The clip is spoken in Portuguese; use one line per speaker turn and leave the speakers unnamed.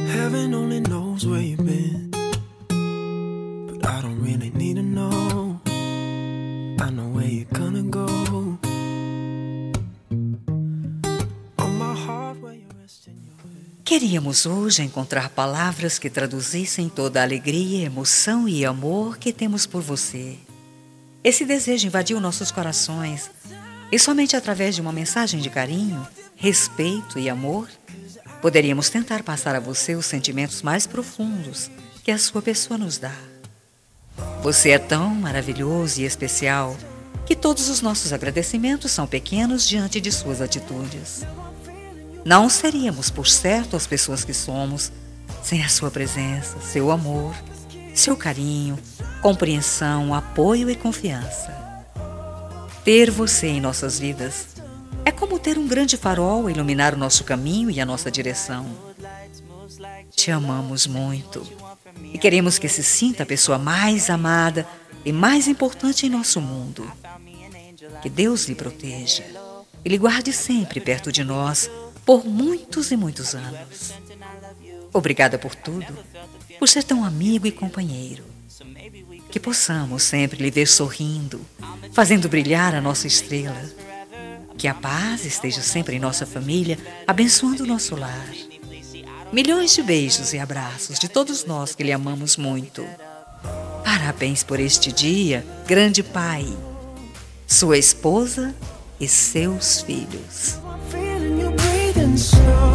Heaven only knows where you've been, but I don't really need to know. I know where you're gonna go. On my heart where you're resting your head.
Queríamos hoje encontrar palavras que traduzissem toda a alegria, emoção e amor que temos por você. Esse desejo invadiu nossos corações e somente através de uma mensagem de carinho, respeito e amor poderíamos tentar passar a você os sentimentos mais profundos que a sua pessoa nos dá. Você é tão maravilhoso e especial que todos os nossos agradecimentos são pequenos diante de suas atitudes. Não seríamos, por certo, as pessoas que somos sem a sua presença, seu amor, seu carinho, compreensão, apoio e confiança. Ter você em nossas vidas é como ter um grande farol a iluminar o nosso caminho e a nossa direção. Te amamos muito e queremos que se sinta a pessoa mais amada e mais importante em nosso mundo. Que Deus lhe proteja e lhe guarde sempre perto de nós por muitos e muitos anos. Obrigada por tudo, por ser tão amigo e companheiro. Que possamos sempre lhe ver sorrindo, fazendo brilhar a nossa estrela. Que a paz esteja sempre em nossa família, abençoando o nosso lar. Milhões de beijos e abraços de todos nós que lhe amamos muito. Parabéns por este dia, grande pai, sua esposa e seus filhos.
I'm feeling you breathing slow.